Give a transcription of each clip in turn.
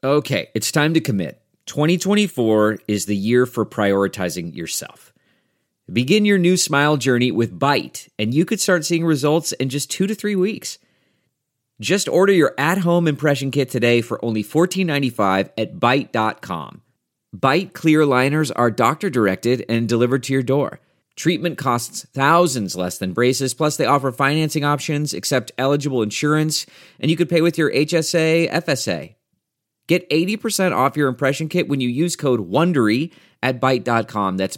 Okay, it's time to commit. 2024 is the year for prioritizing yourself. Begin your new smile journey with Byte, and you could start seeing results in just 2 to 3 weeks. Just order your at-home impression kit today for only $14.95 at Byte.com. Byte clear liners are doctor-directed and delivered to your door. Treatment costs thousands less than braces, plus they offer financing options, accept eligible insurance, and you could pay with your HSA, FSA. Get 80% off your impression kit when you use code WONDERY at Byte.com. That's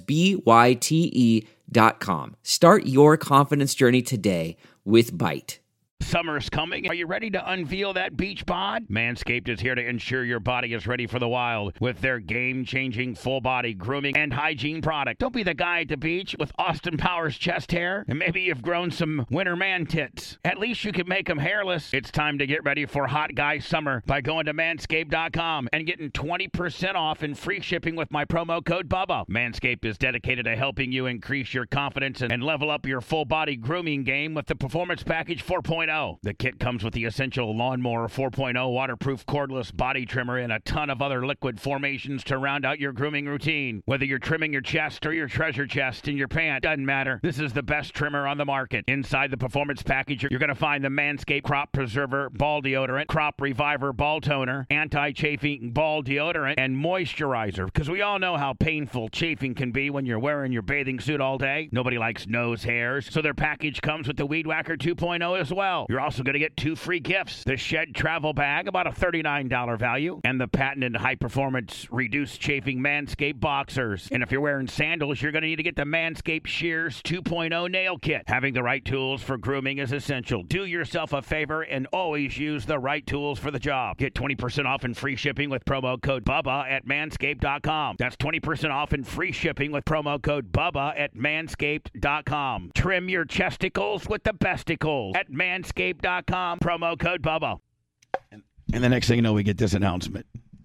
BYTE.com. Start your confidence journey today with Byte. Summer's coming. Are you ready to unveil that beach bod? Manscaped is here to ensure your body is ready for the wild with their game-changing full-body grooming and hygiene product. Don't be the guy at the beach with Austin Powers chest hair, and maybe you've grown some winter man tits. At least you can make them hairless. It's time to get ready for hot guy summer by going to Manscaped.com and getting 20% off and free shipping with my promo code BUBBA. Manscaped is dedicated to helping you increase your confidence and level up your full-body grooming game with the Performance Package 4.0. The kit comes with the essential Lawnmower 4.0 waterproof cordless body trimmer and a ton of other liquid formations to round out your grooming routine. Whether you're trimming your chest or your treasure chest in your pant, doesn't matter. This is the best trimmer on the market. Inside the Performance Package, you're going to find the Manscaped Crop Preserver Ball Deodorant, Crop Reviver Ball Toner, Anti-Chafing Ball Deodorant, and Moisturizer. Because we all know how painful chafing can be when you're wearing your bathing suit all day. Nobody likes nose hairs, so their package comes with the Weed Whacker 2.0 as well. You're also going to get 2 free gifts. The Shed Travel Bag, about a $39 value, and the patented high-performance reduced chafing Manscaped Boxers. And if you're wearing sandals, you're going to need to get the Manscaped Shears 2.0 Nail Kit. Having the right tools for grooming is essential. Do yourself a favor and always use the right tools for the job. Get 20% off and free shipping with promo code BUBBA at Manscaped.com. That's 20% off and free shipping with promo code BUBBA at Manscaped.com. Trim your chesticles with the besticles at Manscaped.com. Promo code BUBBA. And the next thing you know, we get this announcement.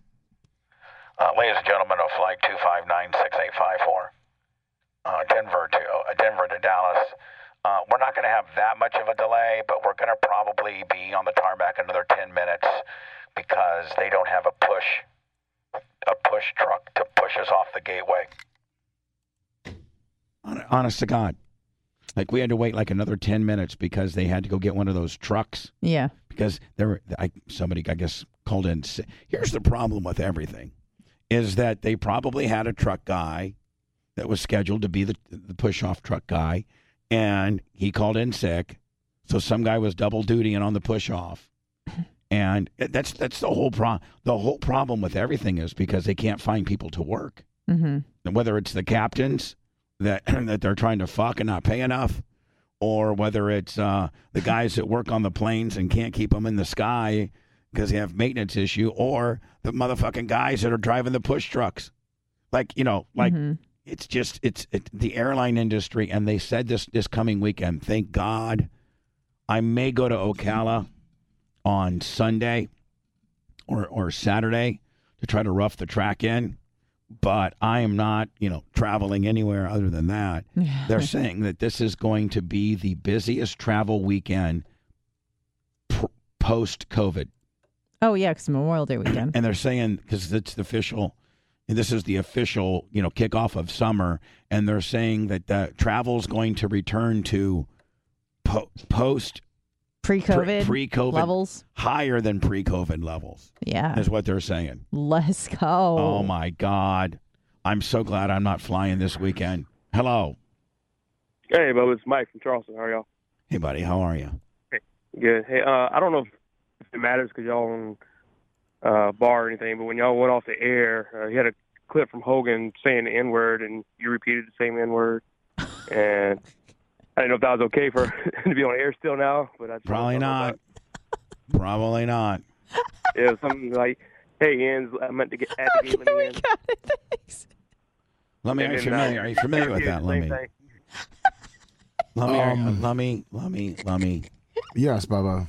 Ladies and gentlemen of Flight 259-6854, Denver to Dallas. We're not going to have that much of a delay, but we're going to probably be on the tarmac another 10 minutes because they don't have a push truck to push us off the gateway. Honest to God. Like, we had to wait like another 10 minutes because they had to go get one of those trucks. Yeah. Because somebody, I guess, called in. Here's the problem with everything, is that they probably had a truck guy that was scheduled to be the push-off truck guy, and he called in sick. So some guy was double dutying on the push-off. And that's the whole problem. The whole problem with everything is because they can't find people to work. Mm-hmm. And whether it's the captains that they're trying to fuck and not pay enough, or whether it's the guys that work on the planes and can't keep them in the sky because they have maintenance issue, or the motherfucking guys that are driving the push trucks. It's just it's the airline industry, and they said this coming weekend. Thank God, I may go to Ocala on Sunday or Saturday to try to rough the track in. But I am not, traveling anywhere other than that. They're saying that this is going to be the busiest travel weekend post-COVID. Oh, yeah, because Memorial Day weekend. And they're saying, because it's the official, and this is the official, kickoff of summer, and they're saying that the travel is going to return to post pre-COVID levels, higher than pre-COVID levels. Yeah, is what they're saying. Let's go. Oh my God, I'm so glad I'm not flying this weekend. Hello. Hey, Bubba, it's Mike from Charleston. How are y'all? Hey, buddy, how are you? Hey, good. Hey, I don't know if it matters because y'all on bar or anything, but when y'all went off the air, you had a clip from Hogan saying the N-word, and you repeated the same N-word, and I didn't know if that was okay for to be on air still now, but I probably not. Probably not. Yeah, something like, "Hey, Ends, I meant to get at the game in the end." Got it, thanks. Let me. Are you familiar with that? Let me. Yes, Bubba.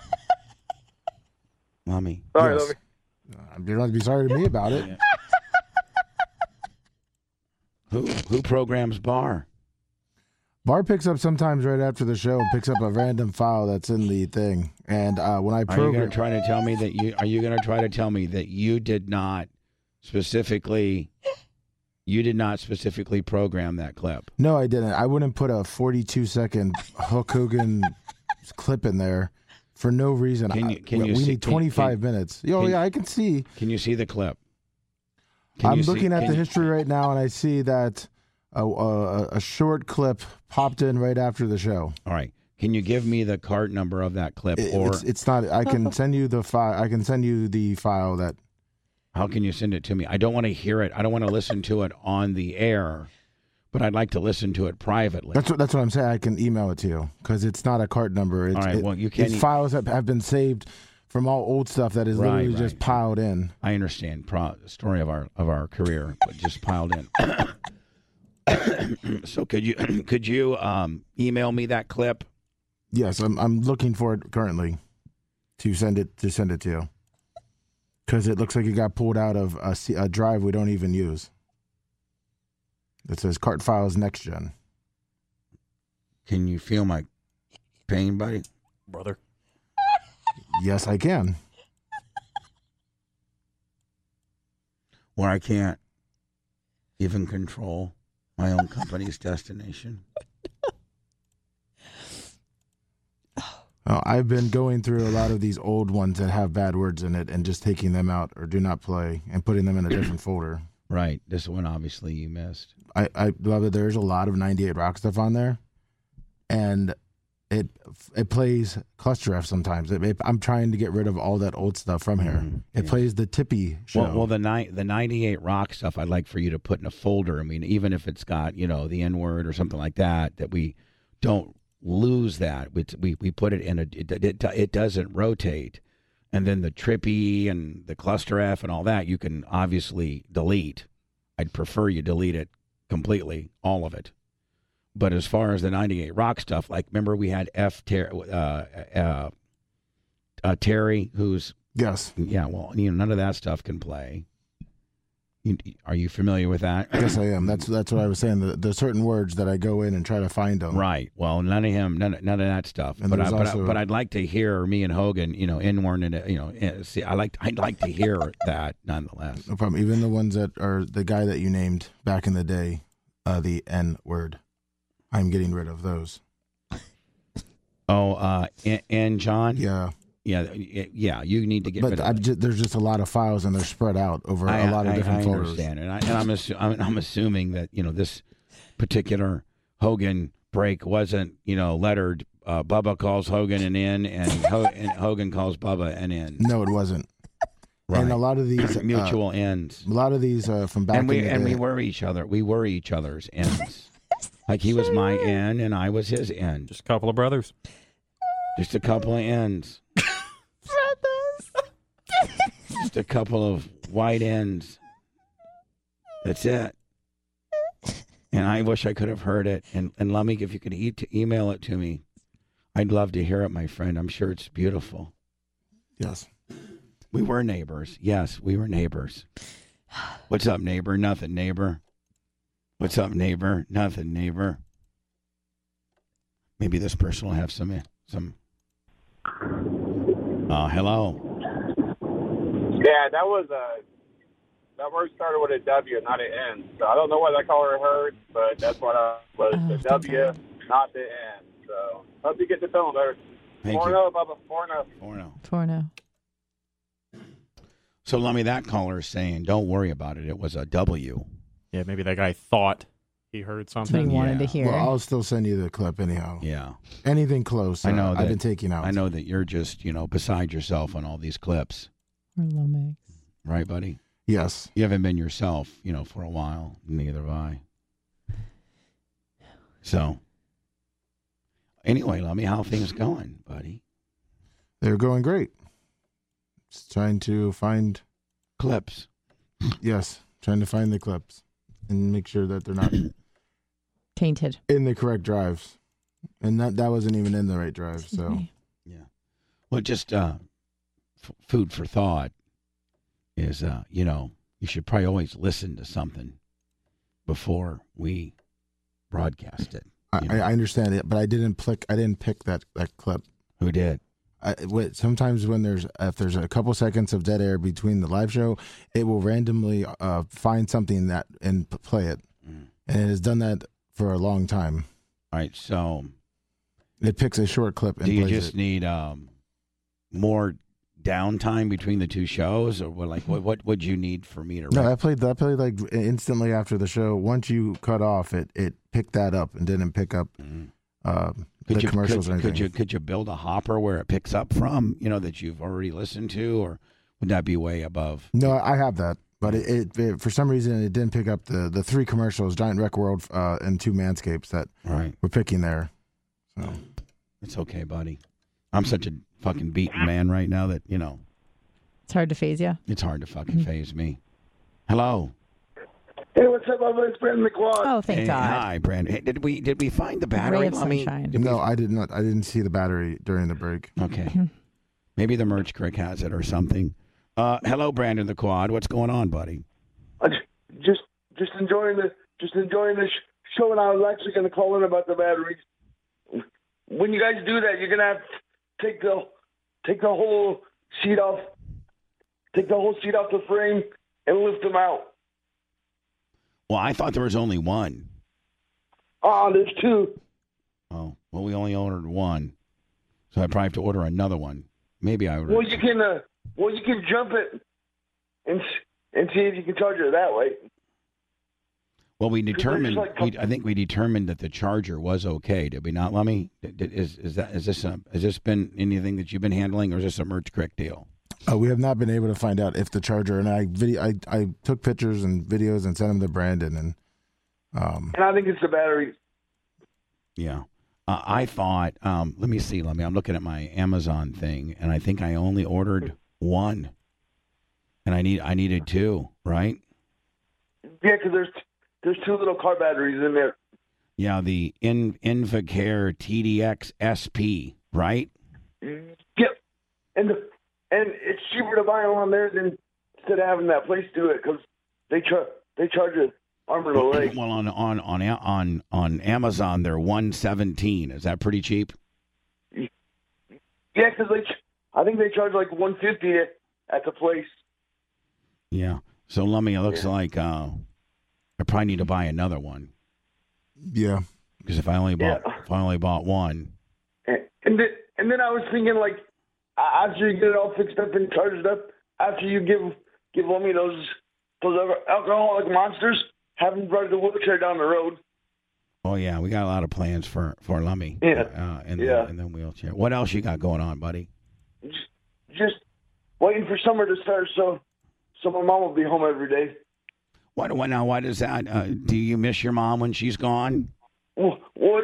Lummy. Sorry, yes. You don't have to be sorry to me about it. Yeah. Who programs bar? Bar picks up sometimes right after the show and picks up a random file that's in the thing. And when I Are you program, going to try to tell me that you did not specifically program that clip? no, I didn't. I wouldn't put a 42-second Hulk Hogan clip in there for no reason. We we need 25 minutes. Yeah, I can see. Can you see the clip? I'm looking at the history right now, and I see that a short clip popped in right after the show. All right. Can you give me the cart number of that clip? It's not. I can send you the file. I can send you the file that. How can you send it to me? I don't want to hear it. I don't want to listen to it on the air, but I'd like to listen to it privately. That's what I'm saying. I can email it to you because it's not a cart number. It's, all right. Well, you can. It's files that have been saved from all old stuff that is literally just piled in. I understand the story of our career, but just piled in. So could you email me that clip? Yes, I'm looking for it currently to send it to you because it looks like it got pulled out of a drive we don't even use. It says Cart Files Next Gen. Can you feel my pain, buddy? Brother. Yes, I can. Where I can't even control my own company's destination. I've been going through a lot of these old ones that have bad words in it and just taking them out or do not play and putting them in a different folder. Right. This one, obviously, you missed. I love it. There's a lot of 98 Rock stuff on there, and it plays Cluster F sometimes. I'm trying to get rid of all that old stuff from here. It plays the Tippy show. Well, the 98 Rock stuff, I'd like for you to put in a folder. I mean, even if it's got the N-word or something like that, that we don't lose that. We put it in it doesn't rotate, and then the Trippy and the Cluster F and all that you can obviously delete. I'd prefer you delete it completely, all of it. But as far as the 98 Rock stuff, like remember we had Terry, who's yes, yeah. Well, none of that stuff can play. Are you familiar with that? Yes, I am. That's what I was saying. There's certain words that I go in and try to find them. Right. Well, none of that stuff. And but I'd like to hear me and Hogan, N-word and see. I'd like to hear that nonetheless. No problem. Even the ones that are the guy that you named back in the day, the N-word. I'm getting rid of those. Oh, and John. Yeah. Yeah, you need to get rid of it. There's just a lot of files and they're spread out over a lot of different folders. I understand, and I'm assuming that this particular Hogan break wasn't lettered. Bubba calls Hogan an N, and Hogan calls Bubba an N. No, it wasn't. Right. And a lot of these mutual ends. A lot of these from back in the day. And we were each other. We were each other's ends. Like he was my N and I was his N. Just a couple of brothers. Just a couple of ends. Just a couple of white ends. That's it. And I wish I could have heard it. And Lummy, if you could email it to me, I'd love to hear it, my friend. I'm sure it's beautiful. Yes. We were neighbors. Yes, we were neighbors. What's up, neighbor? Nothing, neighbor. What's up, neighbor? Nothing, neighbor. Maybe this person will have some. Hello. Yeah, that word started with a W, not an N. So I don't know what that caller heard, but that's what I was. The W, not the N. So hope you get the film there. 4-0, Bubba. 4-0. 4-0. So, Lummy, that caller is saying, don't worry about it. It was a W. Yeah, maybe that guy thought he heard something. He wanted to hear. Well, I'll still send you the clip anyhow. Yeah. Anything close. I know I've been taking out. I know that you're just, beside yourself on all these clips. Or Lomax. Right, buddy? Yes. You haven't been yourself, for a while. Neither have I. So, anyway, Lummy, how are things going, buddy? They're going great. Just trying to find clips. Yes, trying to find the clips and make sure that they're not tainted in the correct drives, and that wasn't even in the right drive. So, yeah. Well, just food for thought is, you should probably always listen to something before we broadcast it. I understand it, but I didn't pick that clip. Who did? Sometimes when if there's a couple seconds of dead air between the live show, it will randomly find something and play it, and it has done that for a long time. All right, so it picks a short clip and do you plays just it. need more downtime between the two shows, or what would you need for me to? No, I played like instantly after the show. Once you cut off, it picked that up and didn't pick up the commercials or anything. Could you build a hopper where it picks up from, that you've already listened to, or would that be way above? No, I have that, but it for some reason it didn't pick up the 3 commercials, Giant Wreck World and 2 Manscapes that we're picking there. So it's okay, buddy. I'm such a fucking beaten man right now that It's hard to phase you. it's hard to fucking phase me. Hello. Hey, what's up, my it's Brandon McQuad. Oh, thank Hey, God. Hi, Brandon. Hey, did we find the battery? Ray of sunshine. No, I did not. I didn't see the battery during the break. Okay. Maybe the merch crick has it or something. Hello, Brandon the Quad. What's going on, buddy? Just enjoying the show, and I was actually going to call in about the batteries. When you guys do that, you're going to have to take the whole seat off the frame and lift them out. Well, I thought there was only one. There's 2. Oh, well, we only ordered one, so I probably have to order another one. Maybe I ordered. Well, you can jump it and see if you can charge it that way. Well, we determined. like- I think we determined that the charger was okay. Did we not, Lummy? Has this been anything that you've been handling, or is this a merch crick deal? We have not been able to find out if the charger, and I took pictures and videos and sent them to Brandon, and I think it's the battery. Yeah. I thought, let me see, I'm looking at my Amazon thing, and I think I only ordered one, and I needed 2, right? Yeah, because there's 2 little car batteries in there. Yeah, the Invacare TDX SP, right? Yep, and it's cheaper to buy them on there than instead of having that place do it, because they charge an arm and a leg. Well, on Amazon they're $117. Is that pretty cheap? Yeah, because I think they charge like $150 at the place. Yeah. So Lummy, it looks like I probably need to buy another one. Yeah. Because if I only bought one. And then I was thinking, like, after you get it all fixed up and charged up, after you give Lummy those alcoholic monsters, have him drive the wheelchair down the road. Oh yeah, we got a lot of plans for Lummy. Yeah. And then wheelchair. What else you got going on, buddy? Just waiting for summer to start, so my mom will be home every day. Why does that? Do you miss your mom when she's gone? Well,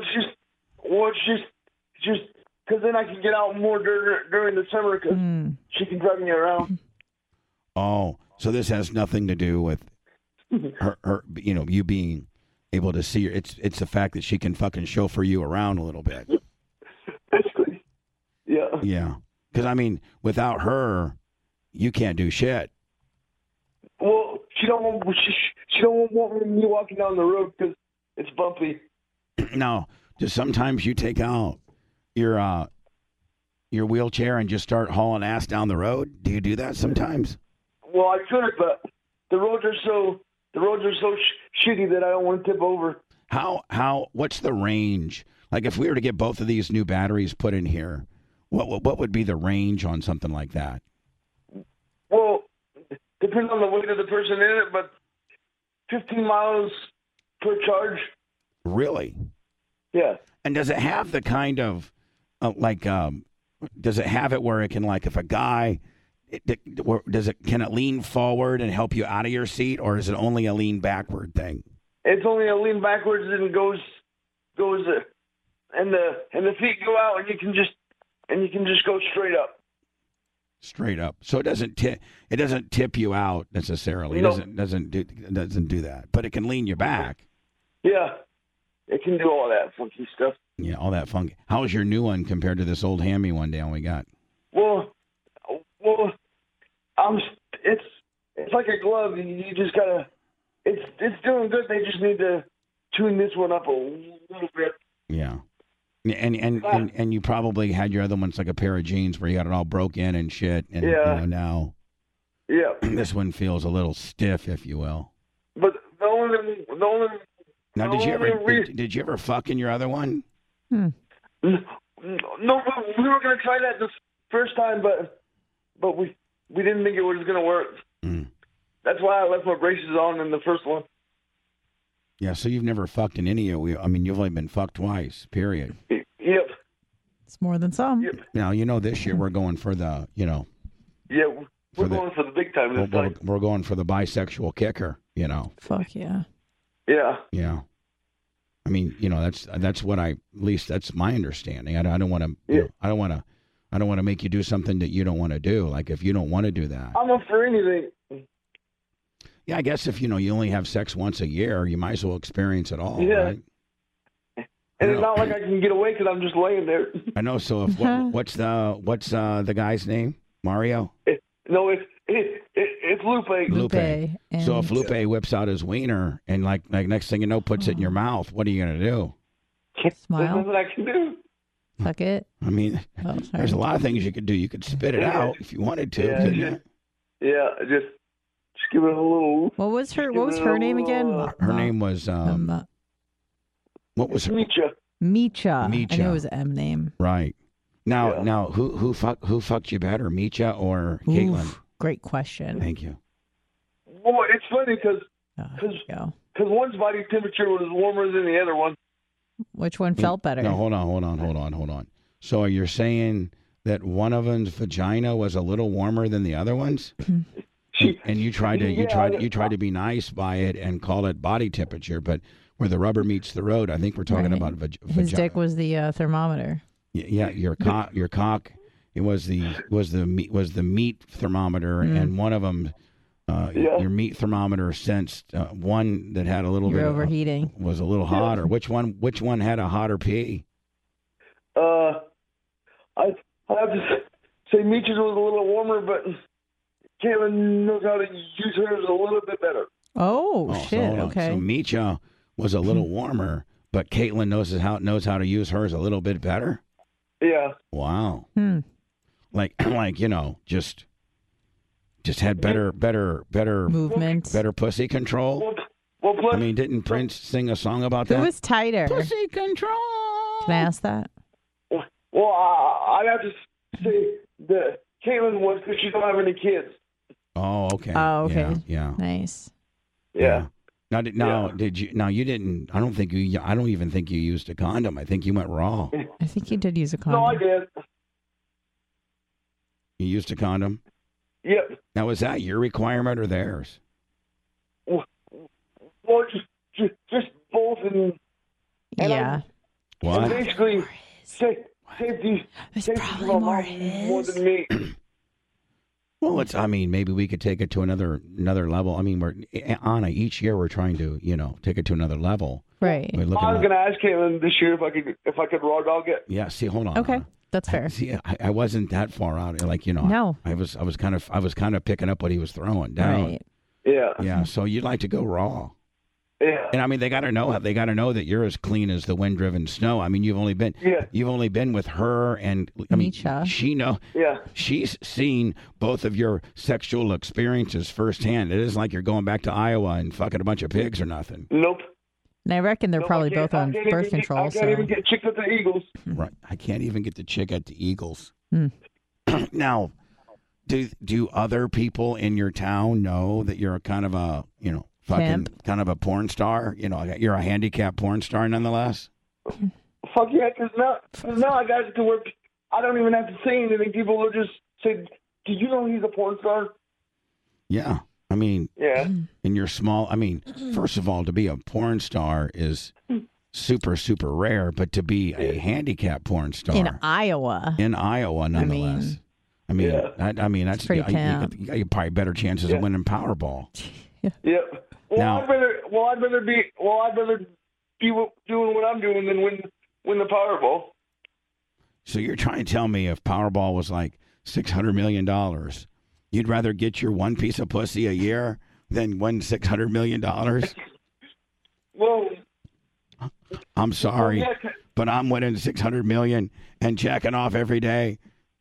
it's just because then I can get out more during the summer because she can drive me around. Oh, so this has nothing to do with her, you being able to see her. It's the fact that she can fucking chauffeur you around a little bit. Basically, yeah. Yeah, because without her, you can't do shit. Well, she don't want me walking down the road because it's bumpy. Now, just sometimes you take out your wheelchair and just start hauling ass down the road. Do you do that sometimes? Well, I could, but the roads are so shitty that I don't want to tip over. What's the range? Like if we were to get both of these new batteries put in here, what would be the range on something like that? Well, depends on the weight of the person in it, but 15 miles per charge. Really? Yeah. And does it have the kind of does it have it where it can, like, if a guy, can it lean forward and help you out of your seat, or is it only a lean backward thing? It's only a lean backwards and it goes and the feet go out and you can just go straight up. Straight up. So it doesn't tip you out necessarily. No. It doesn't do that. But it can lean you back. Yeah. It can do all that funky stuff. Yeah, all that funky. How's your new one compared to this old hammy one down we got? Well, it's like a glove. You just gotta. It's doing good. They just need to tune this one up a little bit. Yeah. And you probably had your other ones like a pair of jeans where you got it all broke in and shit. And now this one feels a little stiff, if you will. But the only Now, did you ever fuck in your other one? No, we were gonna try that this first time, but we didn't think it was gonna work. That's why I left my braces on in the first one. Yeah, so you've never fucked in any of I mean, you've only been fucked twice, period. Yep. It's more than some. Yep. Now, this year we're going for the, Yeah, we're going for the big time this time. We're going for the bisexual kicker, Fuck yeah. Yeah. Yeah. I mean, that's what at least that's my understanding. I don't want to, I don't want to make you do something that you don't want to do. Like if you don't want to do that. I'm up for anything. Yeah, I guess if you only have sex once a year, you might as well experience it all. Yeah. Right? And it's not like I can get away because I'm just laying there. I know. So if what's the guy's name? Mario? It's Lupe. Lupe. So if Lupe whips out his wiener and like next thing you know puts it in your mouth, what are you gonna do? Smile. There's nothing I can do. Suck it. I mean, there's a lot of things you could do. You could spit it out if you wanted to. Couldn't you? Yeah, just give it a little. What was her name again? Her name was what was her? Micha. I knew it was an M name. Right. Now, who fucked you better, Micha or Caitlin? Great question. Thank you. Well, it's funny because one's body temperature was warmer than the other one. Which one felt better? No, hold on. So you're saying that one of them's vagina was a little warmer than the other one's? And you tried to be nice by it and call it body temperature, but where the rubber meets the road, I think we're talking about vagina. His dick was the thermometer. Yeah, your cock. It was the meat thermometer, and one of them, your meat thermometer sensed one that had a little bit overheating. Was a little hotter. Which one had a hotter pee? I have to say Meech's was a little warmer, but Caitlin knows how to use hers a little bit better. Oh shit! So, okay. So Meecha was a little warmer, but Caitlin knows how to use hers a little bit better. Yeah. Wow. Like just had better movement, better pussy control. Well, I mean, didn't Prince sing a song about that? Who was tighter? Pussy control. Can I ask that? Well, I have to say that Caitlin was because she don't have any kids. Oh, okay. Oh, okay. Yeah. Nice. Yeah. Did you? Now you didn't. I don't even think you used a condom. I think you went raw. I think you did use a condom. No, I did. You used a condom? Yep. Now, was that your requirement or theirs? Well, just both, and yeah. What? And basically, safety for more than me. Well, maybe we could take it to another level. I mean, each year we're trying to, take it to another level. Right. I was going to ask Caitlin this year if I could raw dog it. Yeah. See, hold on. Okay, that's fair. See, I wasn't that far out. Like, no. I was kind of picking up what he was throwing down. Right. Yeah. Yeah. So you'd like to go raw. Yeah. And I mean, they got to know that you're as clean as the wind-driven snow. I mean, you've only been with her, and I mean, she's seen both of your sexual experiences firsthand. It isn't like you're going back to Iowa and fucking a bunch of pigs or nothing. Nope. And I reckon they're probably both on birth control. I can't even get chick at the Eagles. Right. I can't even get the chick at the Eagles. Now, do other people in your town know that you're kind of a, kind of a porn star? You're a handicapped porn star nonetheless? Fuck yeah, because now I got it to where I don't even have to say anything. People will just say, "Did you know he's a porn star?" Yeah. I mean, in your small, first of all, to be a porn star is super, super rare, but to be a handicapped porn star in Iowa, nonetheless. That's pretty camp. You got probably better chances of winning Powerball. Yep. Well, I'd rather be doing what I'm doing than win the Powerball. So you're trying to tell me if Powerball was like $600 million, you'd rather get your one piece of pussy a year than win $600 million? Well, I'm sorry. but I'm winning $600 million and jacking off every day.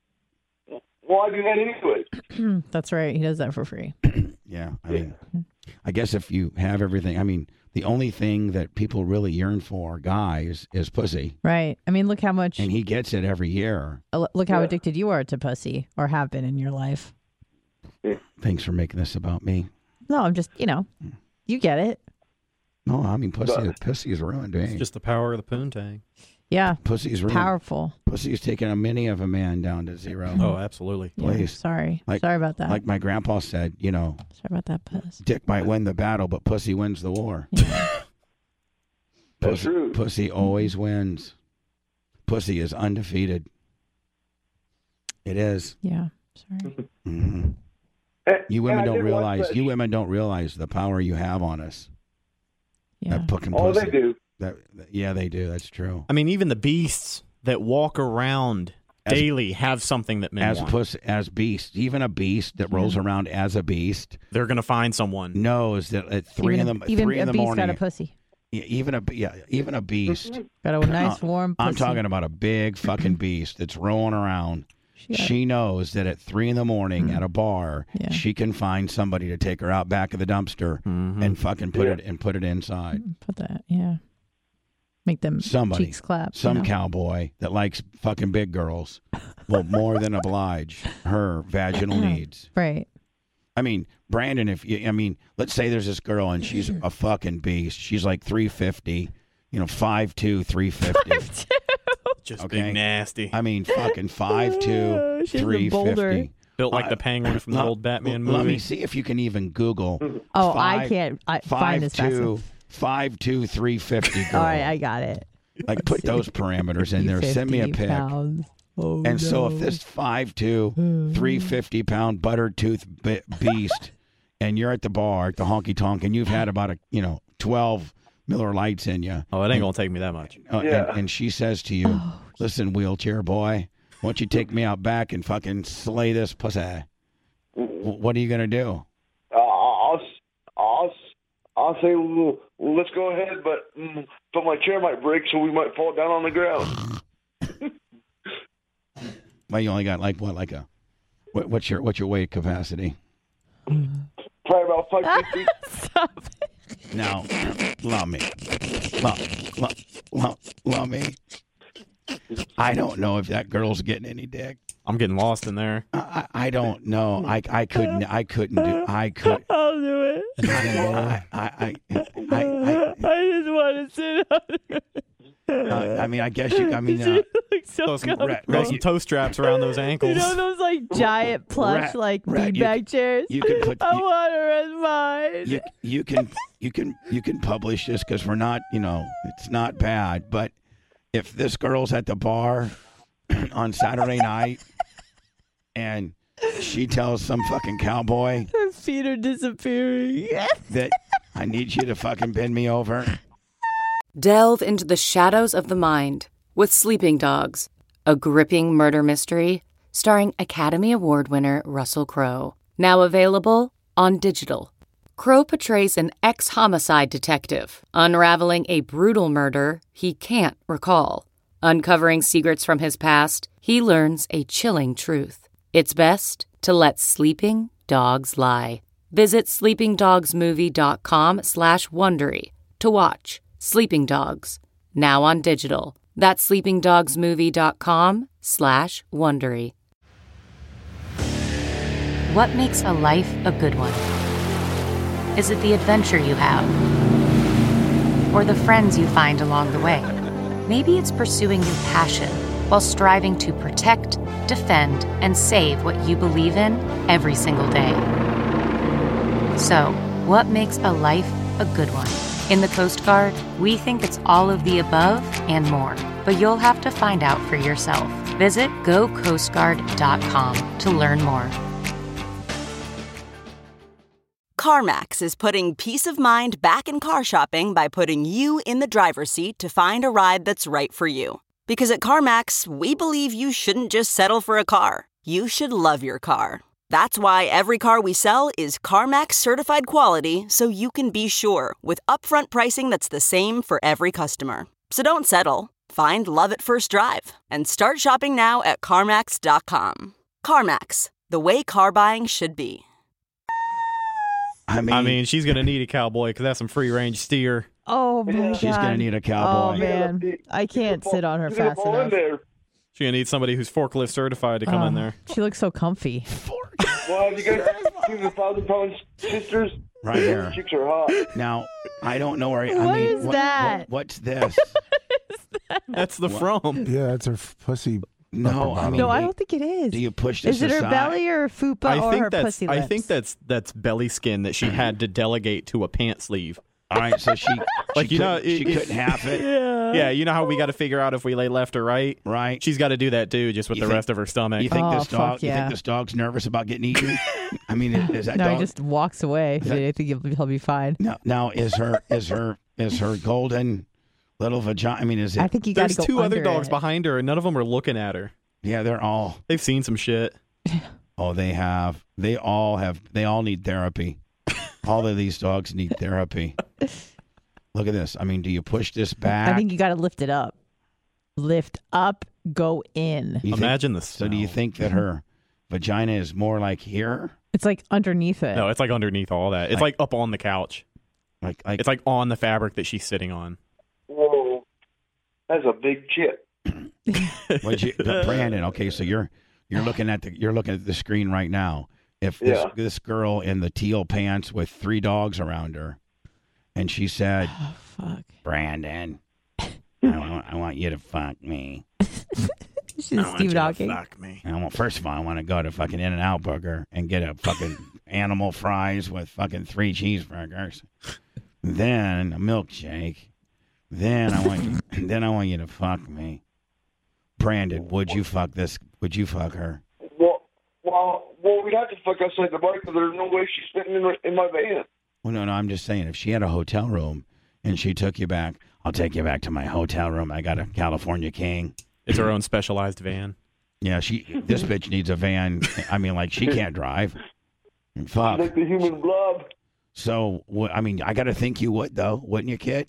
Well, I do that anyway. That's right. He does that for free. Yeah, I mean, I guess if you have everything, I mean, the only thing that people really yearn for, guys, is pussy. Right. I mean, look how much. And he gets it every year. Look how addicted you are to pussy, or have been in your life. Thanks for making this about me. No, I'm just, you get it. No, I mean, pussy is ruined me. It's just the power of the poontang. Yeah. Pussy is ruined. Powerful. Pussy is taking a mini of a man down to zero. Oh, absolutely. Please. Sorry. Sorry about that. Like my grandpa said, Sorry about that, puss. dick might win the battle, but pussy wins the war. Yeah. That's true. Pussy always wins. Pussy is undefeated. It is. Yeah. Sorry. Mm-hmm. You women don't realize. You women don't realize the power you have on us. Yeah. That fucking Oh, pussy. they do. Yeah, they do. That's true. I mean, even the beasts that walk around daily have something that men want. As beasts, even a beast that rolls around as a beast, they're going to find someone. Knows that at 3 in the morning. Even a beast got a pussy. Yeah, even a beast. Got a nice warm pussy. I'm talking about a big fucking beast that's rolling around. She knows that at 3 in the morning at a bar, she can find somebody to take her out back of the dumpster and fucking put it inside. Put that, make them cheeks clap. Some cowboy that likes fucking big girls will more than oblige her vaginal needs. Right. I mean, Brandon, let's say there's this girl and she's a fucking beast. She's like 350, 5'2", 350. Just big nasty. I mean, fucking 5'2", 350. Built like the penguin from the old Batman movie. Let me see if you can even Google. I can't find this fast enough. 5'2", 350 girl. All right, I got it. Like, put those parameters in there. Send me a pic. Oh, and so if this 5'2", 350-pound buttered tooth beast, and you're at the bar, at the honky tonk, and you've had about 12 Miller Lights in you. Oh, it ain't going to take me that much. And she says to you, listen, wheelchair boy, why don't you take me out back and fucking slay this pussy? What are you going to do? I'll say, well, let's go ahead, but my chair might break, so we might fall down on the ground. Well, you only got what's your weight capacity? Probably about 550. Stop it. Now, love me. Love me. I don't know if that girl's getting any dick. I'm getting lost in there. I don't know. I couldn't do. I'll do it. I just want to sit on I mean, I guess you. I mean, throw some toe straps around those ankles. Those giant plush beanbag chairs. You can put. I want her as mine. You can publish this because we're not. It's not bad. But if this girl's at the bar on Saturday night and she tells some fucking cowboy her feet are disappearing that I need you to fucking bend me over. Delve into the shadows of the mind with Sleeping Dogs, a gripping murder mystery starring Academy Award winner Russell Crowe. Now available on digital. Crowe portrays an ex-homicide detective unraveling a brutal murder he can't recall. Uncovering secrets from his past, he learns a chilling truth. It's best to let sleeping dogs lie. Visit sleepingdogsmovie.com/Wondery to watch Sleeping Dogs, now on digital. That's sleepingdogsmovie.com/Wondery. What makes a life a good one? Is it the adventure you have? Or the friends you find along the way? Maybe it's pursuing your passion while striving to protect, defend, and save what you believe in every single day. So, what makes a life a good one? In the Coast Guard, we think it's all of the above and more, but you'll have to find out for yourself. Visit GoCoastGuard.com to learn more. CarMax is putting peace of mind back in car shopping by putting you in the driver's seat to find a ride that's right for you. Because at CarMax, we believe you shouldn't just settle for a car. You should love your car. That's why every car we sell is CarMax certified quality, so you can be sure with upfront pricing that's the same for every customer. So don't settle. Find love at first drive and start shopping now at CarMax.com. CarMax, the way car buying should be. I mean, she's going to need a cowboy because that's some free-range steer. Oh, my God. She's going to need a cowboy. Oh, man. I can't sit on her fast enough. She's going to need somebody who's forklift certified to come in there. She looks so comfy. Well, have you guys seen the 1,000-pound sisters? Right here. Those chicks are hot. Now, I don't know where... What is that? What's this? That's the from. Yeah, that's her pussy. No, I mean... No, I don't think it is. Do you push this Is it her aside? belly or her fupa or her pussy lips? I think that's belly skin that she had to delegate to a pant sleeve. All right, so she she couldn't half it. Yeah, you know how we got to figure out if we lay left or right. Right. She's got to do that too, just with the rest of her stomach. You think Oh, this dog? fuck You think yeah. this dog's nervous about getting eaten? I mean, is that No, dog? he just walks away. I think he'll be fine. Now is her golden little vagina? I mean, is it? I think you got to There's go two other under dogs it. behind her, and none of them are looking at her. Yeah, They've seen some shit. Oh, they have. They all need therapy. All of these dogs need therapy. Look at this. I mean, do you push this back? I think you got to lift it up. Lift up, go in. Imagine this. So do you think that her vagina is more like here? It's like underneath it. No, it's like underneath all that. It's like up on the couch. Like it's like on the fabric that she's sitting on. Whoa, that's a big chip. Brandon? Okay, so you're looking at the screen right now. If this girl in the teal pants with 3 dogs around her, and she said, "Oh fuck, Brandon, I want you to fuck me." She's Steve Hawking. Fuck me. First of all, I want to go to fucking In-N-Out Burger and get a fucking animal fries with fucking 3 cheeseburgers, then a milkshake, then I want you to fuck me. Brandon, would you fuck her? Well, we'd have to fuck outside the bar because there's no way she's fitting in my van. Well, no, I'm just saying, if she had a hotel room and she took you back, I'll take you back to my hotel room. I got a California King. It's her own specialized van. Yeah, this bitch needs a van. I mean, like, she can't drive. Fuck. Like the human blob. So, I mean, I got to think you would, though, wouldn't you, kid?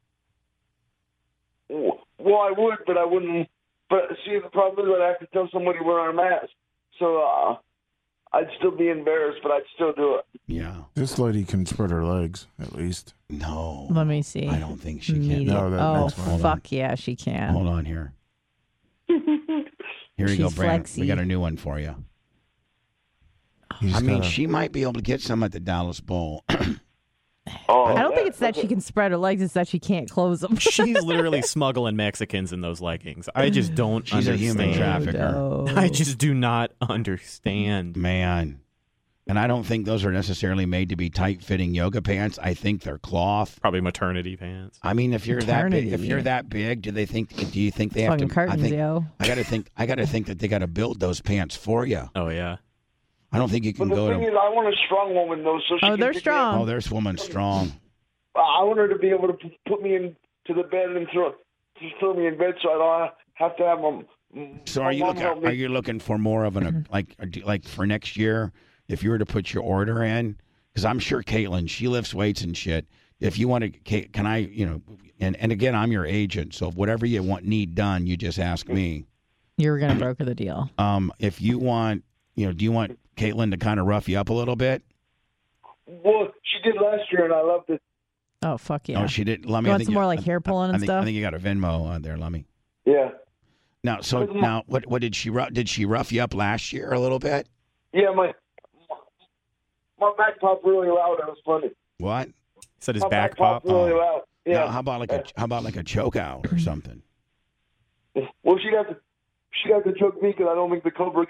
Well, I would, but I wouldn't. But see, the problem is I'd have to tell somebody we're on a mask. So I'd still be embarrassed, but I'd still do it. Yeah. This lady can spread her legs, at least. No. Let me see. I don't think she can. No, oh, next one. fuck yeah, she can. Hold on here. Here you go, She's Brandon. flexy. We got a new one for you. He's I mean, gotta- she might be able to get some at the Dallas Bowl. I don't think it's that she can spread her legs; it's that she can't close them. She's literally smuggling Mexicans in those leggings. I just don't She's understand. a human trafficker. No. I just do not understand. Man. And I don't think those are necessarily made to be tight-fitting yoga pants. I think they're cloth. Probably maternity pants. I mean, if you're that big, Maternity. do you think they have Fucking to? curtains, yo. I got to think that they got to build those pants for you. Oh yeah. I don't think you can But the go thing to. is, I want a strong woman, though. So she can they're pick me strong. up. Oh, there's woman strong. I want her to be able to put me into the bed and throw me in bed, so I don't have to have them. So are you looking for more of an like for next year? If you were to put your order in, because I'm sure Caitlin, she lifts weights and shit. If you want to, can I, and again, I'm your agent, so whatever you need done, you just ask me. You were gonna broker the deal. If you want, do you want Caitlin to kind of rough you up a little bit? Well, she did last year, and I loved it. Oh fuck yeah! No, she did. Lummy, You want some more like hair pulling and stuff? I think you got a Venmo on there, Lummy. Yeah. Now, what did she rough you up last year a little bit? Yeah, my back popped really loud. It was funny. What? He said his My back popped pop. really loud. Yeah. Now, how about like a choke out or something? Well, she'd have to choke me because I don't make the Cobra.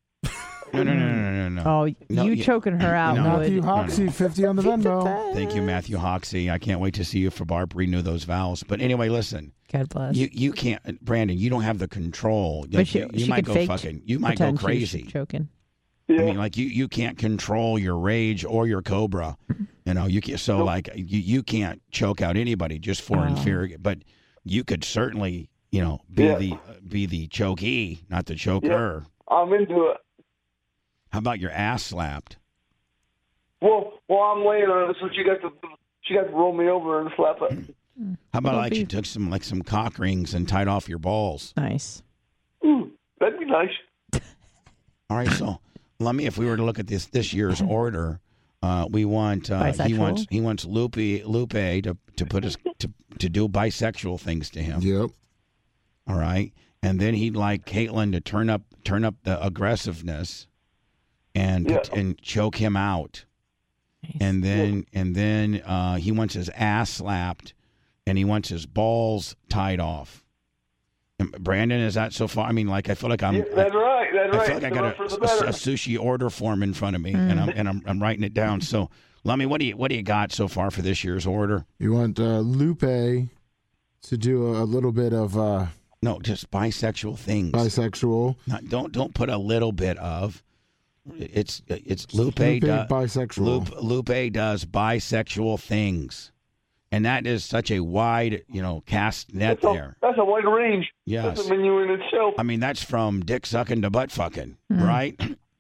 No. Oh, you choking her out, Matthew would. Hoxie, 50 on the Venmo. Thank you, Matthew Hoxie. I can't wait to see you for Barb. Renew those vows. But anyway, listen. God bless. You can't, Brandon. You don't have the control. But she might could go fake fucking. You might go pretend she's crazy. choking. I mean, like you can't control your rage or your Cobra. You can't. So like you can't choke out anybody just for inferior. But you could certainly be the chokee, not the choker. Yeah, I'm into it. How about your ass slapped? Well, I'm laying on it, so she got to roll me over and slap it. How about Little like you beef. took some cock rings and tied off your balls? Nice. That'd be nice. All right, so if we were to look at this year's order, we want he Bisexual? wants Lupe to put his to do bisexual things to him. Yep. All right, and then he'd like Caitlin to turn up the aggressiveness and and choke him out. Nice. And then he wants his ass slapped, and he wants his balls tied off. And Brandon, is that so far? I mean, like I feel like That's right. That's I right. feel like I got a sushi order form in front of me, and I'm writing it down. So, Lummy, what do you got so far for this year's order? You want Lupe to do a little bit of No, just bisexual things. bisexual. Don't put a little bit of. It's Lupe bisexual. Lupe does bisexual things, and that is such a wide cast net there. That's a wide range. Yes. That's a menu in itself. I mean, that's from dick sucking to butt fucking, right?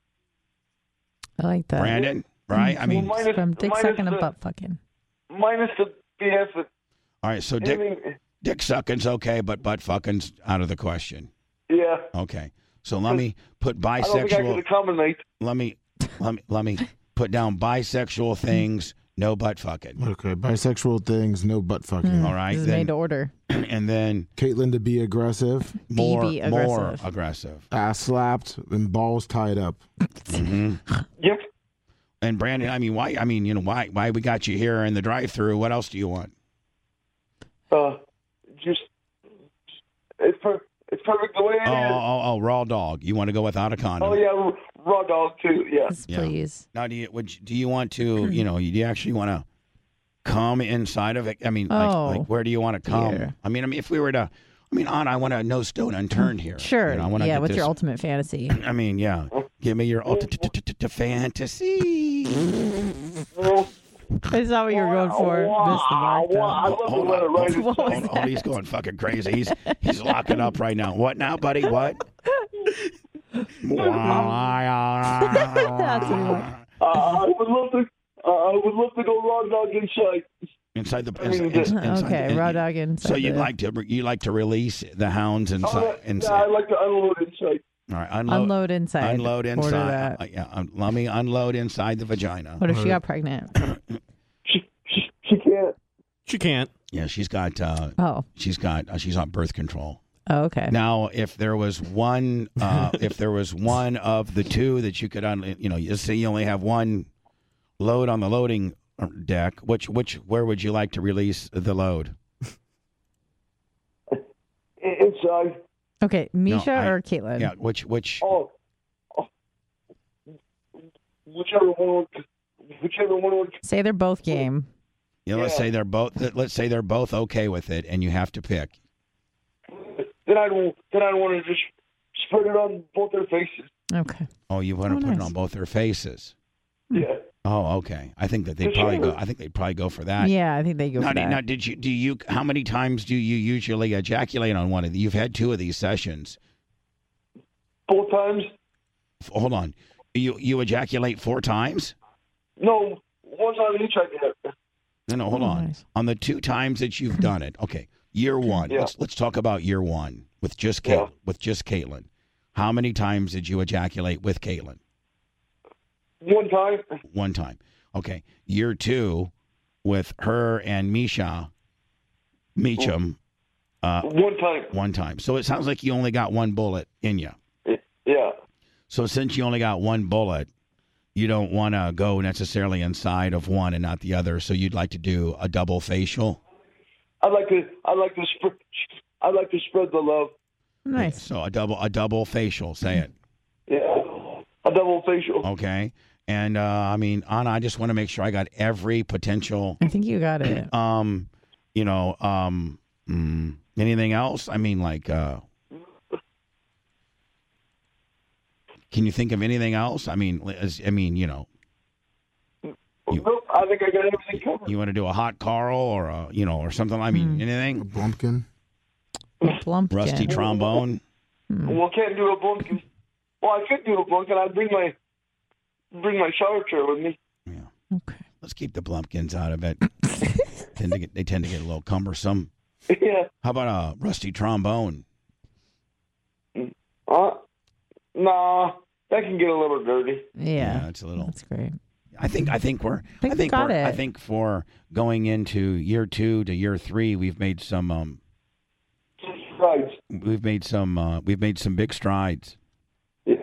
I like that. Brandon, right? I mean, Well, From dick minus sucking to the- butt fucking. Minus the BS. all right. So dick sucking's okay, but butt fucking's out of the question. Yeah. Okay. So let me put I don't think I bisexual. could accommodate. Let me put down bisexual things. No butt fucking. Okay, bisexual things, no butt fucking. All right. This is Then, made to order. and then Caitlin to be aggressive, more aggressive. aggressive. ass slapped, and balls tied up. Yep. And Brandon, I mean, why? I mean, why we got you here in the drive-through? What else do you want? Just it's perfect the way it is. Oh, raw dog. You want to go without a condom? Oh yeah, raw dog too. Yeah. Yes, please. Now, do you want to? Do you actually want to come inside of it? I mean, like where do you want to come? Dear. I mean, if we were to, I want to no stone unturned here. Sure. I wanna Yeah, get what's your this- ultimate fantasy? I mean, yeah. Give me your fantasy. Is that what you were going for? Mr. Mark? I love to let it right. What was Hold on, he's going fucking crazy. He's locking up right now. What now, buddy? What? That's what he wants. I would love to go raw dog inside. Inside the inside Okay, raw dog inside. So you'd like to release the hounds inside. Yeah, I like to unload inside. All right, unload inside. Unload Order inside. that. Let me unload inside the vagina. What if she got pregnant? She can't. She can't. Yeah, she's got. She's on birth control. Oh, okay. Now, if there was one, of the two that you could, just say you only have one load on the loading deck, where would you like to release the load? Inside. Okay, Misha No, or Caitlin? Yeah, which? Oh, whichever one would. Say they're both game. Yeah, let's say they're both okay with it, and you have to pick. Then I'd want to just spread it on both their faces. Okay. Oh, you want to put it on both their faces? Yeah. Oh, okay. I think that they'd probably go. I think they'd probably go for that. Yeah, I think they go for that. Now, do you? How many times do you usually ejaculate on one of these? You've had two of these sessions. 4 times. Hold on. You ejaculate 4 times? No, one time each I get. No, hold on. Nice. On the 2 times that you've done it, okay. Year 1. Yeah. Let's talk about year 1 with just Caitlin. How many times did you ejaculate with Caitlin? 1 time. 1 time. Okay. Year 2 with her and Meacham. 1 time. 1 time. So it sounds like you only got 1 bullet in you. Yeah. So since you only got 1 bullet, you don't want to go necessarily inside of one and not the other. So you'd like to do a double facial. I like to spread the love. Nice. So a double facial. Say it. Yeah. A double facial. Okay. And Anna, I just want to make sure I got every potential. I think you got it. Anything else? I mean, like, can you think of anything else? I mean, Nope, I think I got everything covered. You want to do a hot Carl or or something? I mean, anything? Blumpkin. Blumpkin. Rusty trombone. Well, I can't do a blumpkin. Well, I could do a blumpkin. I'd bring my shower chair with me. Yeah. Okay. Let's keep the Blumpkins out of it. They tend to get a little cumbersome. Yeah. How about a rusty trombone? Nah, that can get a little dirty. Yeah, it's a little. That's great. I think for going into year 2 to year 3, we've made some strides. We've made some big strides. Yeah.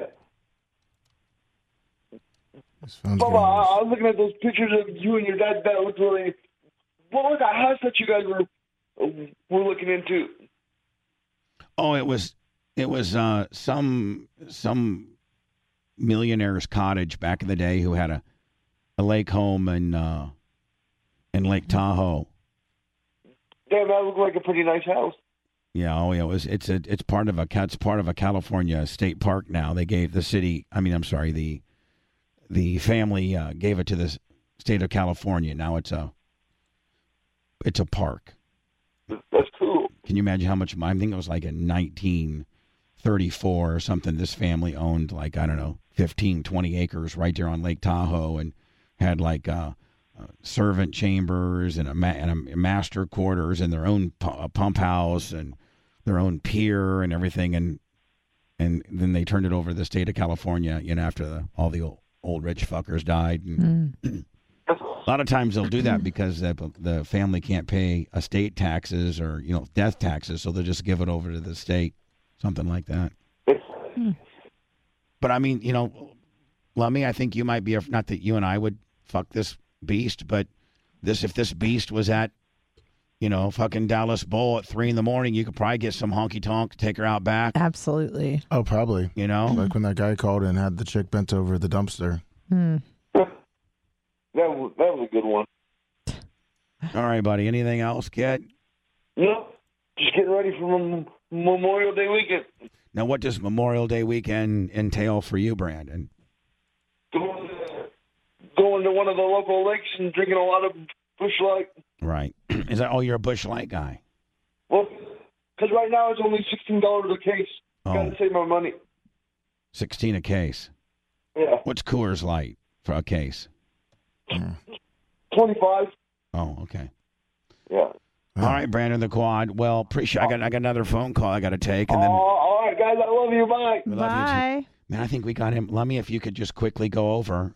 Bubba, I was looking at those pictures of you and your dad. That looked really. What was that house that you guys were looking into? Oh, it was some millionaire's cottage back in the day who had a lake home in Lake Tahoe. Damn, that looked like a pretty nice house. Yeah, it's part of a California state park now. They gave the family gave it to the state of California. Now it's a park. That's cool. Can you imagine how much? I think it was like in 1934 or something. This family owned 15, 20 acres right there on Lake Tahoe, and had servant chambers and a master quarters and their own pump house and their own pier and everything. And then they turned it over to the state of California, after all the old rich fuckers died. And a lot of times they'll do that because the family can't pay estate taxes or, death taxes. So they'll just give it over to the state, something like that. But I mean, Lummy, I think you might be, not that you and I would fuck this beast, but if this beast was at, fucking Dallas Bowl at 3 a.m, you could probably get some honky tonk to take her out back. Absolutely. Oh, probably. Like when that guy called and had the chick bent over the dumpster. That was a good one. All right, buddy. Anything else, kid? No. Just getting ready for Memorial Day weekend. Now, what does Memorial Day weekend entail for you, Brandon? Going to one of the local lakes and drinking a lot of Busch Light. Right. Is that, you're a Busch Light guy? Well, because right now it's only $16 a case. Got to save my money. 16 a case? Yeah. What's Coors Light for a case? 25. Oh, okay. Yeah. All right, Brandon the Quad. Well, appreciate. I got another phone call I got to take, and then. All right, guys. I love you. Bye. Bye. Man, I think we got him. Lummy, if you could just quickly go over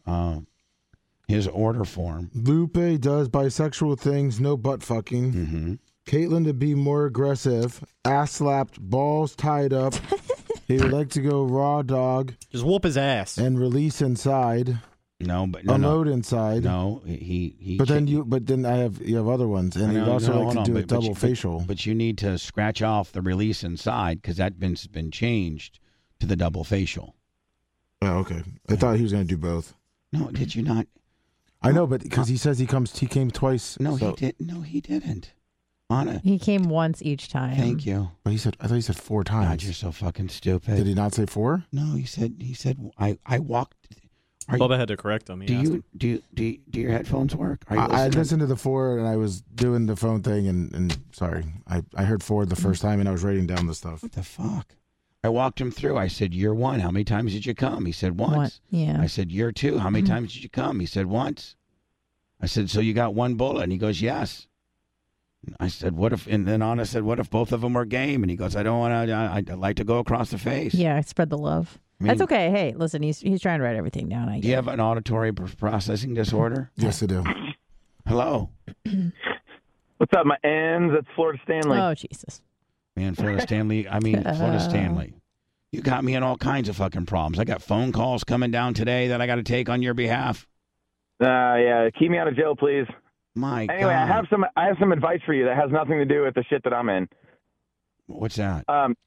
his order form. Lupe does bisexual things, no butt fucking. Mm-hmm. Caitlin to be more aggressive, ass slapped, balls tied up. He would like to go raw dog. Just whoop his ass and release inside. No, but unload inside. No, he. But then you have other ones, and you'd also like to do a double facial. But you need to scratch off the release inside because that's been changed to the double facial. Oh, okay. I thought he was going to do both. No, did you not? I know, but because he says he came twice. No, he did. No, he didn't. Anna. He came once each time. Thank you. But I thought he said 4 times. God, you're so fucking stupid. Did he not say 4? No, he said I walked. Bubba had to correct him. Do your headphones work? I listened to the 4 and I was doing the phone thing and sorry, I heard 4 the first time and I was writing down the stuff. What the fuck? I walked him through. I said, year 1, how many times did you come? He said, once. Yeah. I said, year 2, how many times did you come? He said, once. I said, so you got 1 bullet? And he goes, yes. I said, what if, and then Anna said, what if both of them were game? And he goes, I don't want to, I'd like to go across the face. Yeah, spread the love. That's okay. Hey, listen, he's trying to write everything down. Do you have an auditory processing disorder? Yes, I do. Hello. What's up, my ends? It's Florida Stanley. Oh, Jesus. Man, Florida Stanley. Florida Stanley. You got me in all kinds of fucking problems. I got phone calls coming down today that I got to take on your behalf. Yeah, keep me out of jail, please. Anyway, God. I have some advice for you that has nothing to do with the shit that I'm in. What's that?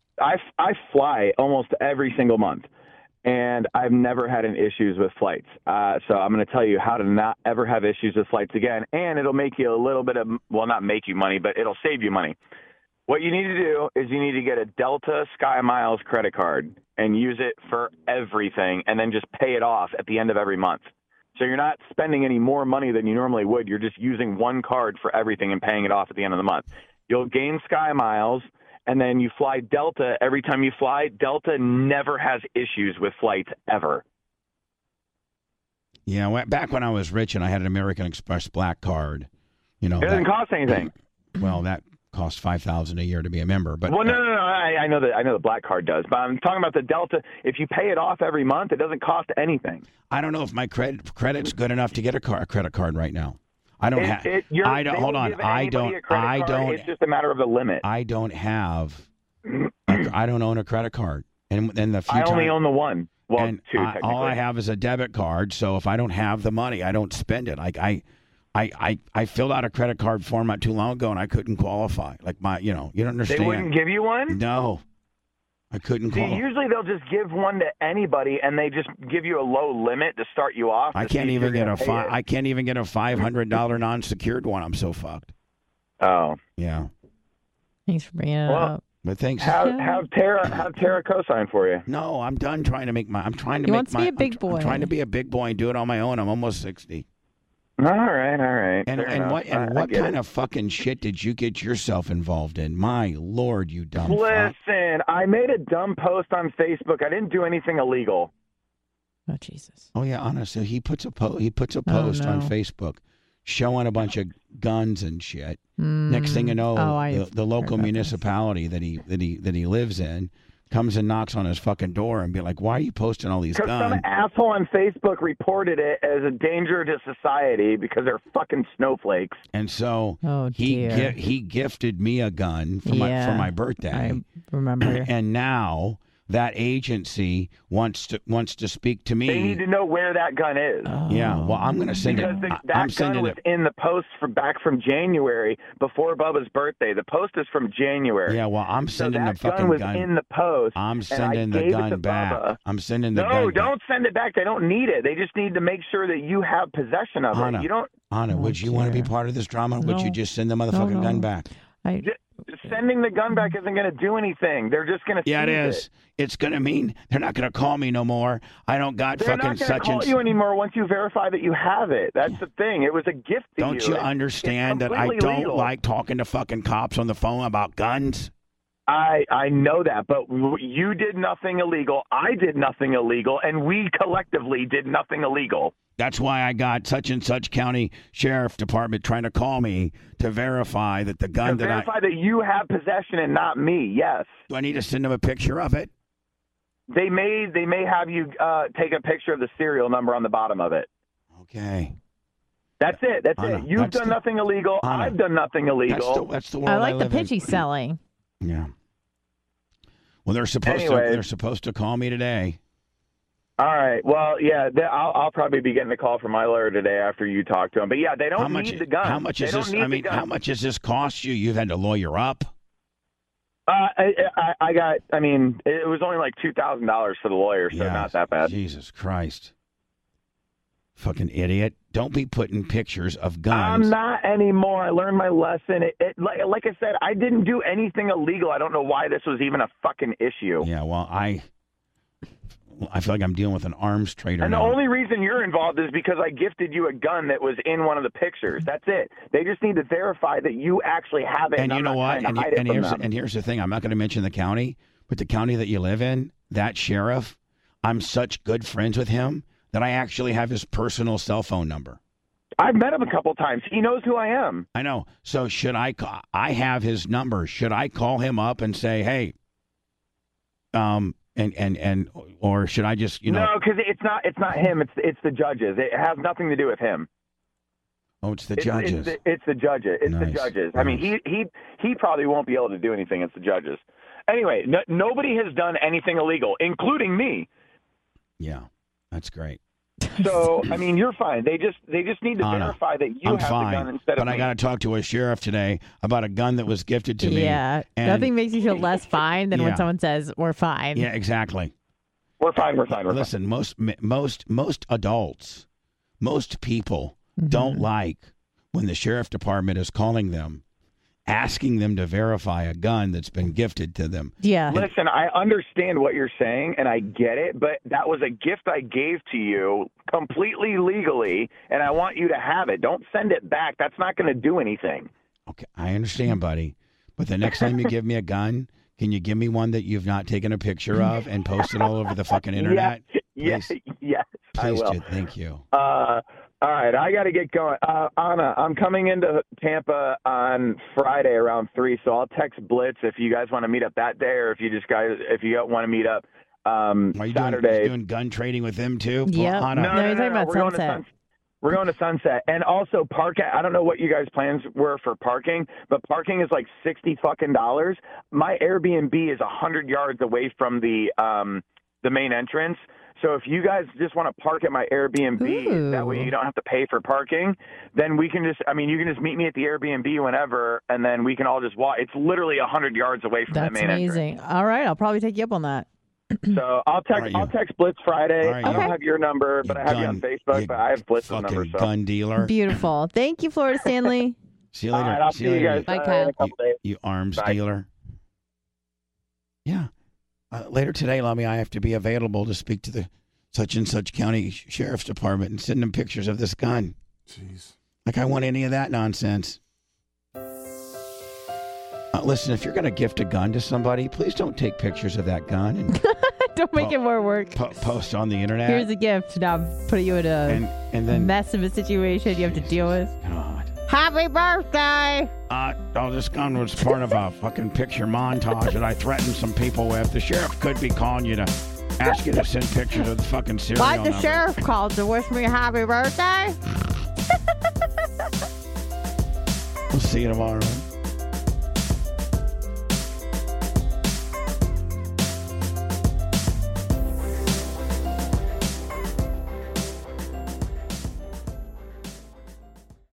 I fly almost every single month, and I've never had any issues with flights. So I'm going to tell you how to not ever have issues with flights again, and it'll make you a little bit of, well, not make you money, but it'll save you money. What you need to do is you need to get a Delta SkyMiles credit card and use it for everything, and then just pay it off at the end of every month. So you're not spending any more money than you normally would. You're just using one card for everything and paying it off at the end of the month. You'll gain SkyMiles, and then you fly Delta. Every time you fly, Delta never has issues with flights ever. Yeah, back when I was rich and I had an American Express Black card, You know, It doesn't cost anything. Well, that costs $5,000 a year to be a member. But Well, no. I know the Black Card does, but I'm talking about the Delta. If you pay it off every month, it doesn't cost anything. I don't know if my credit's good enough to get a credit card right now. I don't have. I don't. Hold on. I don't. It's just a matter of the limit. I don't have. I don't own a credit card, and then the few I only own the one. Well, and two. Technically. All I have is a debit card. So if I don't have the money, I don't spend it. Like I filled out a credit card form not too long ago, and I couldn't qualify. Like you don't understand. They wouldn't give you one? No, I couldn't qualify. Usually they'll just give one to anybody, and they just give you a low limit to start you off. I can't even get a $500 non-secured one. I'm so fucked. Oh, yeah. Thanks for bringing it up. But thanks. Have Tara co-sign for you. No, I'm done trying to make my. I'm trying to He make wants to my. be a big boy. I'm trying to be a big boy and do it on my own. I'm almost 60. All right. And what kind of fucking shit did you get yourself involved in? My Lord, you dumb fuck. Listen, I made a dumb post on Facebook. I didn't do anything illegal. Oh Jesus. Oh yeah, honestly, he puts a post on Facebook showing a bunch of guns and shit. Next thing you know, the local municipality that he lives in comes and knocks on his fucking door and be like, "Why are you posting all these guns?" Because some asshole on Facebook reported it as a danger to society because they're fucking snowflakes. And so he gifted me a gun for my birthday. I remember. And now that agency wants to speak to me. They need to know where that gun is. Yeah, well, I'm going to send it. That gun was in the post back from January before Bubba's birthday. The post is from January. Yeah, well, I'm sending the fucking gun was in the post. I'm sending the gun back. Bubba. I'm sending the gun No, back. don't send it back. They don't need it. They just need to make sure that you have possession of it. You don't. Anna, would you want to be part of this drama? Would you just send the motherfucking gun back? Sending the gun back isn't going to do anything. They're just going to. Yeah, it is. It's going to mean they're not going to call me no more. I don't got they're fucking not such call you anymore once you verify that you have it. That's the thing. It was a gift to Don't you understand that I don't like talking to fucking cops on the phone about guns? I know that, but you did nothing illegal. I did nothing illegal, and we collectively did nothing illegal. That's why I got such and such county sheriff department trying to call me to verify that the gun verify that you have possession and not me. Yes. Do I need to send them a picture of it? They may have you take a picture of the serial number on the bottom of it. Okay. That's it. That's it. You've done nothing illegal. I've done nothing illegal. That's the world I like the live pitch in. he's selling. Yeah. Well, they're supposed to call me today. All right. Well, yeah, I'll probably be getting a call from my lawyer today after you talk to him. But yeah, they don't need the gun. How much is this? I mean, how much does this cost you? You've had to lawyer up. I got. I mean, it was only like $2,000 for the lawyer, so not that bad. Jesus Christ. Fucking idiot. Don't be putting pictures of guns. I'm not anymore. I learned my lesson. Like I said, I didn't do anything illegal. I don't know why this was even a fucking issue. Yeah, well, I feel like I'm dealing with an arms trader And now. the only reason you're involved is because I gifted you a gun that was in one of the pictures. That's it. They just need to verify that you actually have it. And you know what? And here's the thing. I'm not going to mention the county, but the county that you live in, that sheriff, I'm such good friends with him that I actually have his personal cell phone number. I've met him a couple times. He knows who I am. I know. So should I call? I have his number. Should I call him up and say, hey, or should I just, No, because it's not him. It's the judges. It has nothing to do with him. Oh, it's the judges. It's the judges. It's the judges. I mean, he probably won't be able to do anything. It's the judges. Anyway, nobody has done anything illegal, including me. Yeah, that's great. So, I mean, you're fine. They just need to verify that you have the gun instead of But I got to talk to a sheriff today about a gun that was gifted to me. Yeah, and nothing makes you feel less fine than when someone says, we're fine. Yeah, exactly. We're fine. Listen, most adults, most people don't like when the sheriff department is calling them, asking them to verify a gun that's been gifted to them. Yeah. Listen, I understand what you're saying, and I get it, but that was a gift I gave to you completely legally, and I want you to have it. Don't send it back. That's not going to do anything. Okay, I understand, buddy. But the next time you give me a gun, can you give me one that you've not taken a picture of and posted all over the fucking internet? Yes, Please, I will. Thank you. All right, I got to get going. Anna, I'm coming into Tampa on Friday around 3, so I'll text Blitz if you guys want to meet up that day, or if you want to meet up Saturday. Are you doing gun trading with them too? Yep. Anna? No, you're talking about Sunset. We're going to Sunset, and also park. I don't know what you guys' plans were for parking, but parking is like $60 fucking. My Airbnb is 100 yards away from the main entrance. So if you guys just want to park at my Airbnb, that way you don't have to pay for parking, then we can just, you can just meet me at the Airbnb whenever, and then we can all just walk. It's literally 100 yards away from the main entrance. That's amazing. All right, I'll probably take you up on that. So I'll text Blitz Friday. Right, I don't have your number, but I have you on Facebook, but I have Blitz's number. So. Gun dealer. Beautiful. Thank you, Florida Stanley. See you later. All right, I'll see you guys Bye, in Kyle. a couple days. You arms Bye. dealer. Yeah. Later today, Lummy, I have to be available to speak to the such and such county sheriff's department and send them pictures of this gun. Jeez. Like, I want any of that nonsense. Listen, if you're going to gift a gun to somebody, please don't take pictures of that gun and Don't make it more work. post on the internet. Here's a gift. Now put you in a and then mess of a situation you have to deal with. God. Happy birthday! This gun was part of a fucking picture montage that I threatened some people with. The sheriff could be calling you to ask you to send pictures of the fucking serial Why'd the number. sheriff call to wish me a happy birthday? We'll see you tomorrow.